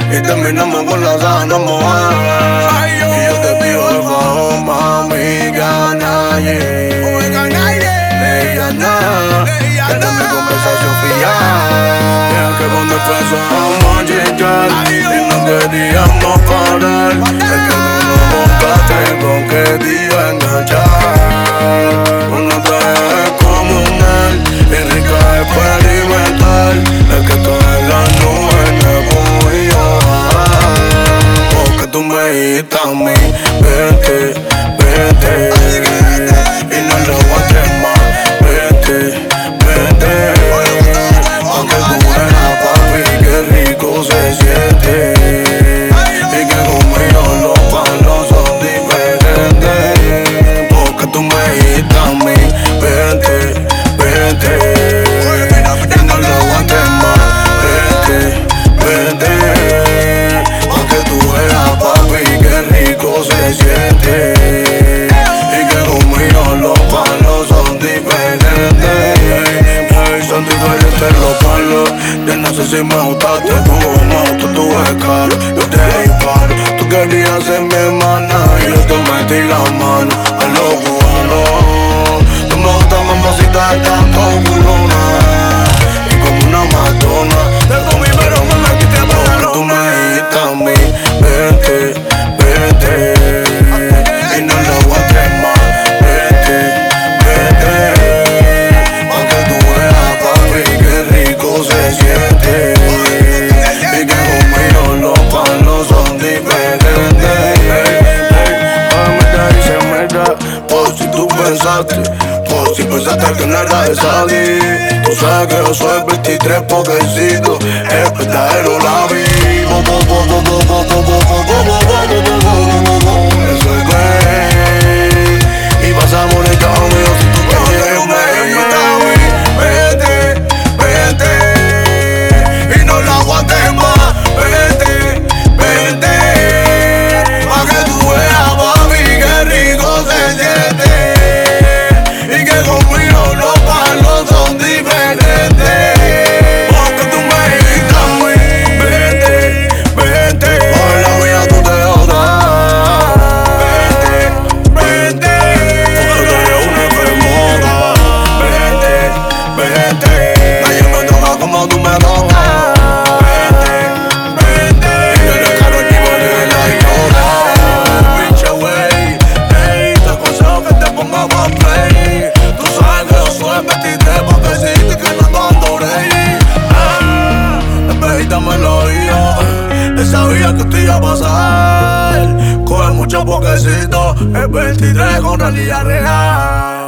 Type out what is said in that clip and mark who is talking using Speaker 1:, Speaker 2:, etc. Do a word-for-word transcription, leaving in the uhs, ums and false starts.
Speaker 1: y terminamos con la sábana mojada. Y yo te pido de favor, mami, ganaye. Ella nada, esta es mi conversación fiada. Ya que cuando empezamos a llegar y no queríamos parar, es que tú no montaste con que te iba a enganchar. Uno trae comunal y rica experimental, es que todas las nubes me voy a bajar. Porque tú me dijiste a mí, vete, vete, y no lo aguantes más. Vete, vete, aunque tú eras papi, qué rico se siente. Y que conmigo los palos son diferentes. Porque tú me dijiste a mí, vete, vete, y no lo aguantes más. Vete, vete, aunque tú eras papi, qué rico se siente. Y que conmigo los palos son diferentes. Hey, son diferentes los palos. Ya no sé si me gustaste tú o no, tú tuve caro, yo te disparo. Tú querías ser mi hermana y yo te metí la mano a los cubanos. Tú me gustas mamacita de tanto culona y como una matona. Te comí pero me metiste a la. Tú me dijiste a mí, vete, vete, y no lo aguantes más. Vete, vete, aunque tú eras papi, qué rico se siente. Y que conmigo los palos son diferentes. Mami te dice mira, por si tú pensaste, por si pensaste que no era de salir. Tú sabes que yo soy veintitrés poquecito, es verdadero la vi. Eso es gay, y pasamos bonito conmigo si tú quieres. Vete, vete, y no la aguantes más. Vete, vete, pa' que tú veas, papi, qué rico se siente. Y que conmigo los palos son diferentes. Porque tú me dijiste a mí, vete, vete, por la vida tú te jodas. Vete, vete, porque tú eres una enfermota. Vete, vete, nadie me toca como tú me tocas. Vete, vete, y yo le caro el nivel de la ignora. Pinche wey, ey, te aconsejo que te pongas pa' play. Tú sabes que yo soy veintitrés porque hiciste que no ando rey. Ah, me lo dijo, él sabía que esto iba a pasar. Coge mucho poquecito, es veintitrés con realidad real.